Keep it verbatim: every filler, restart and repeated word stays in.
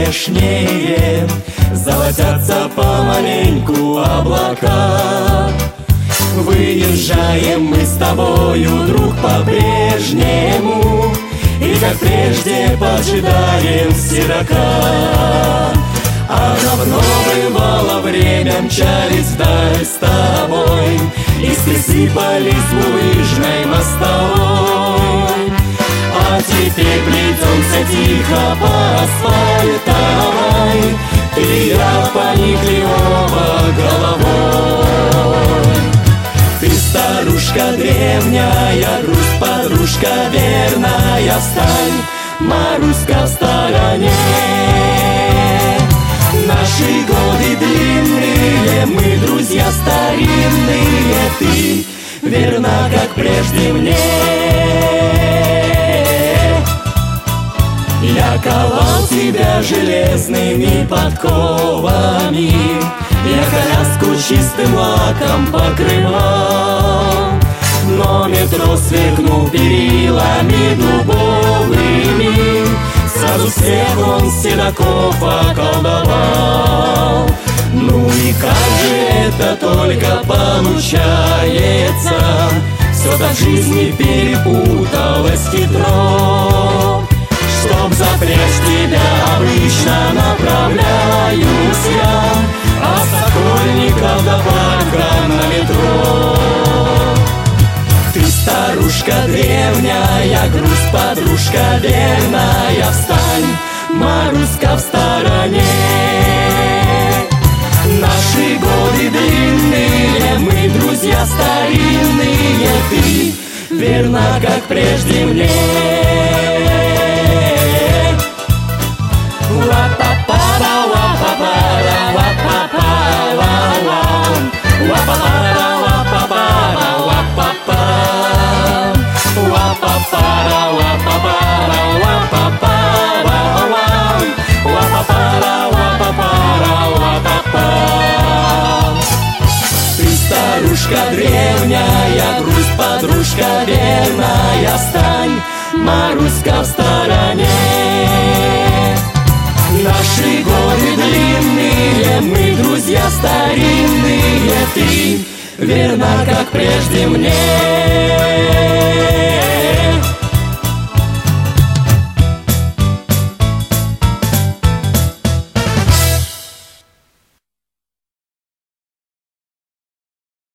грешнее, золотятся помаленьку облака. Выезжаем мы с тобою, друг, по-прежнему, и как прежде поджидаем седока. А давно бывало время, мчались вдаль с тобой, искры сыпались булыжной мостовой. А теперь плетемся тихо по асфальтовой, ты и я поникли оба головой. Ты старушка древняя, грусть, подружка верная, встань, Маруська, в стороне. Наши годы длинные, мы друзья старинные, ты верна, как прежде мне. Я ковал тебя железными подковами, я коляску чистым лаком покрывал, но метро сверкнул перилами дубовыми, сразу всех он седоков околдовал. Ну и как же это только получается, все так в жизни перепуталось хитро. Чтоб запрячь тебя, обычно направляюсь я от Сокольников до парка на метро. Ты старушка древняя, грусть, подружка верная, встань, Маруська, в стороне. Наши годы длинные, мы друзья старинные, ты верна, как прежде мне. Ты старушка древняя, грусть, подружка верная, встань, Маруська, в стороне. Наши годы длинные, мы друзья старинные, ты верна, как прежде мне.